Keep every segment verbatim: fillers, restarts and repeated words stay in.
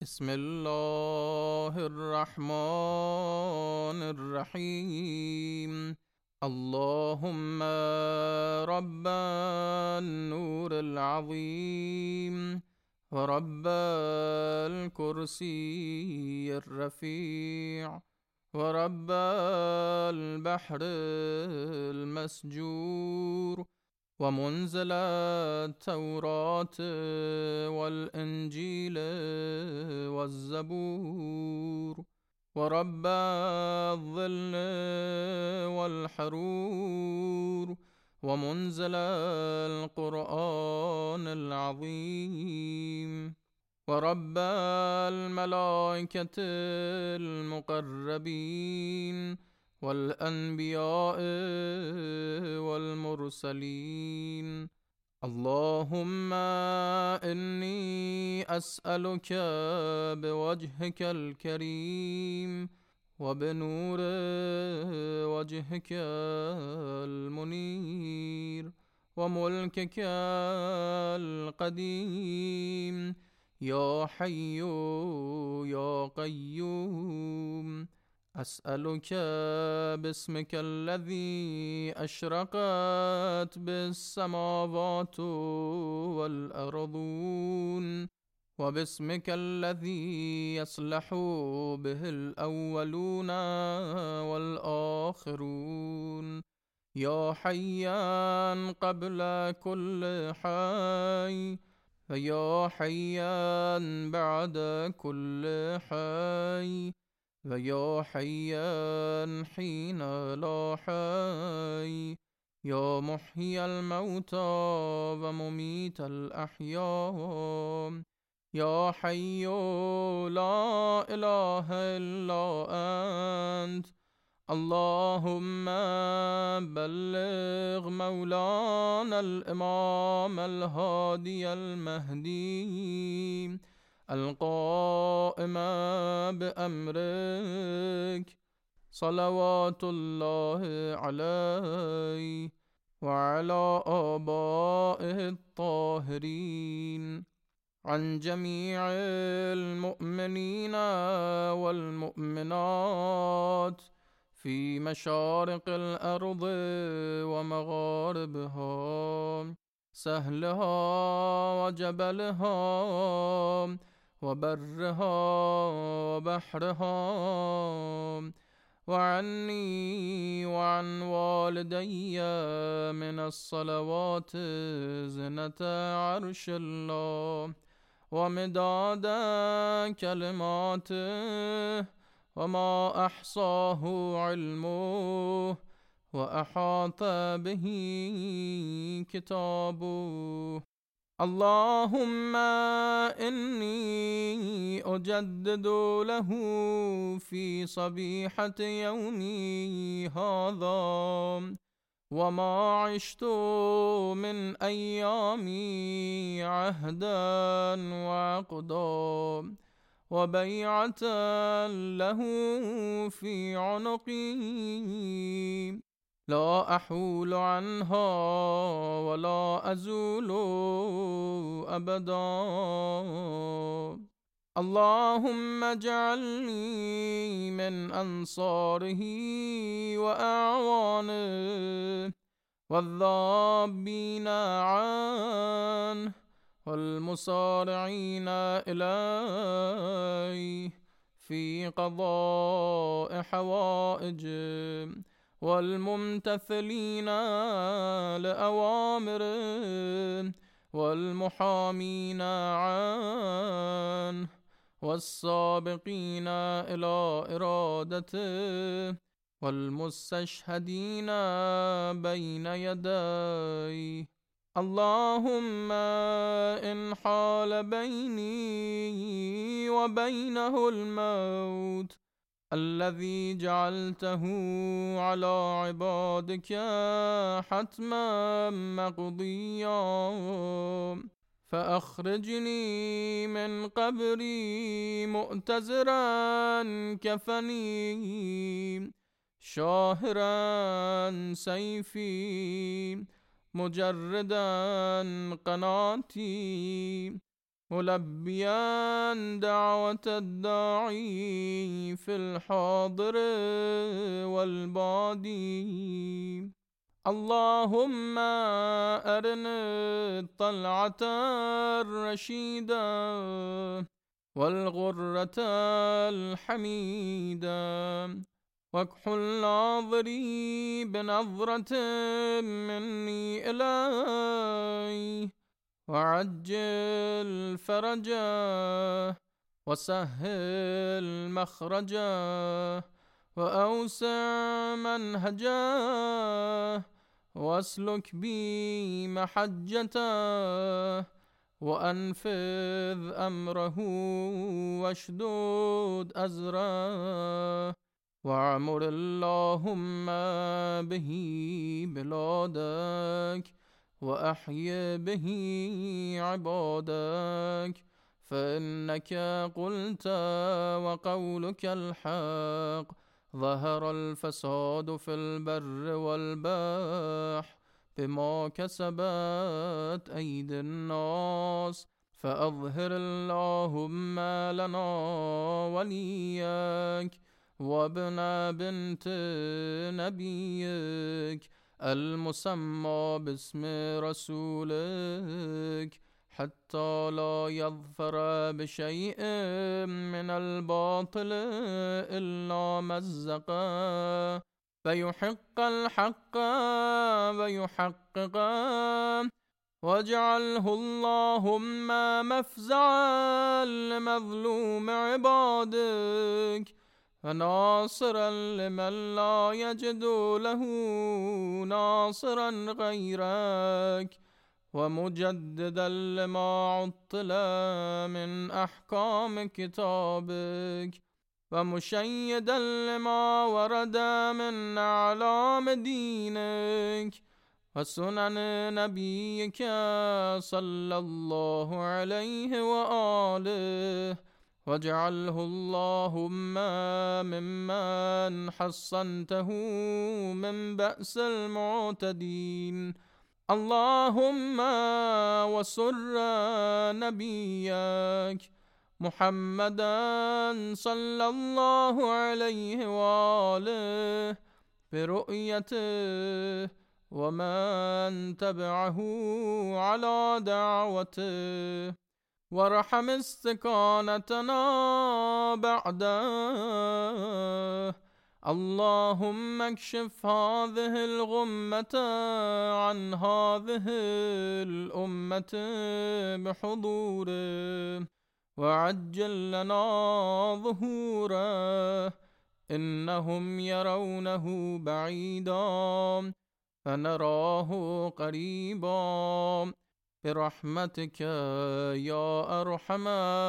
بسم الله الرحمن الرحيم. اللهم رب النور العظيم ورب الكرسي الرفيع ورب البحر المسجور ومنزل التوراة والإنجيل والزبور ورب الظل والحرور ومنزل القرآن العظيم ورب الملائكة المقربين والأنبياء والمرسلين. اللهم إني أسألك بوجهك الكريم وبنور وجهك المنير وملكك القديم يا حي يا قيوم، أسألك باسمك الذي أشرقت بالسماوات والأرضون وباسمك الذي يصلح به الأولون والآخرون، يا حيا قبل كل حي ويا حيا بعد كل حي ويا حيا حين لا حي، يا محيي الموتى ومميت الأحياء، يا حي لا إله إلا أنت. اللهم بلغ مولانا الإمام الهادي المهدي القائم بأمرك صلوات الله عليه وعلى آبائه الطاهرين، عن جميع المؤمنين والمؤمنات في مشارق الأرض ومغاربها، سهلها وجبلها وبرها وبحرها، وعني وعن والدي من الصلوات زنة عرش الله ومداد كلماته وما أحصاه علمه وأحاط به كتابه. اللهم إني أجدد له في صبيحة يومي هذا وما عشت من أيامي عهدا وعقدا وبيعة له في عنقي لا أحول عنها ولا أزول أبدا. اللهم اجعلني من أنصاره وأعوانه والذابين عنه والمصارعين إليه في قضاء حوائجه والممتثلين لأوامره والمحامين عنه والسابقين إلى إرادته والمستشهدين بين يديه. اللهم إن حال بيني وبينه الموت الذي جعلته على عبادك حتما مقضيا فأخرجني من قبري مؤتزرا كفني شاهرا سيفي مجردا قناتي ملبيا دعوة الداعي في الحاضر والبادي. اللهم أرنا الطلعة الرشيدة والغرة الحميدة، واكحل ناظري بنظرة مني إليه، وعجل فرجه وسهل مخرجه وأوسع منهجه، واسلك بي محجته، وأنفذ أمره واشدود أزره، واعمر اللهم به بلادك، وأحي به عبادك، فإنك قلت وقولك الحق: ظهر الفساد في البر والبحر بما كسبت أيدي الناس، فأظهر اللهم لنا وليك وابن بنت نبيك المسمى باسم رسولك، حتى لا يظفر بشيء من الباطل إلا مزقه، فيحق الحق ويحققه، واجعله اللهم مفزعا لمظلوم عبادك، وناصرا لمن لا يجد له ناصرا غيرك، ومجددا لما عطل من أحكام كتابك، ومشيدا لما ورد من أعلام دينك وسنن نبيك صلى الله عليه وآله، واجعله اللهم ممن حصنته من بأس المعتدين. اللهم وسر نبيك محمدا صلى الله عليه وآله برؤيته، ومن تبعه على دعوته، وارحم استكانتنا بعده. اللهم اكشف هذه الغمة عن هذه الأمة بحضوره، وعجل لنا ظهوره، إنهم يرونه بعيدا فنراه قريبا، برحمتك يا أرحم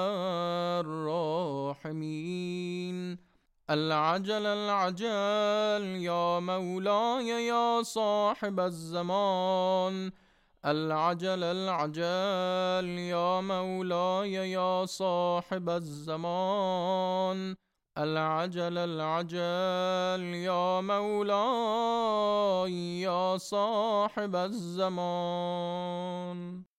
الراحمين. العجل العجل يا مولاي يا صاحب الزمان، العجل العجل يا مولاي يا صاحب الزمان، العجل العجل يا مولاي يا صاحب الزمان.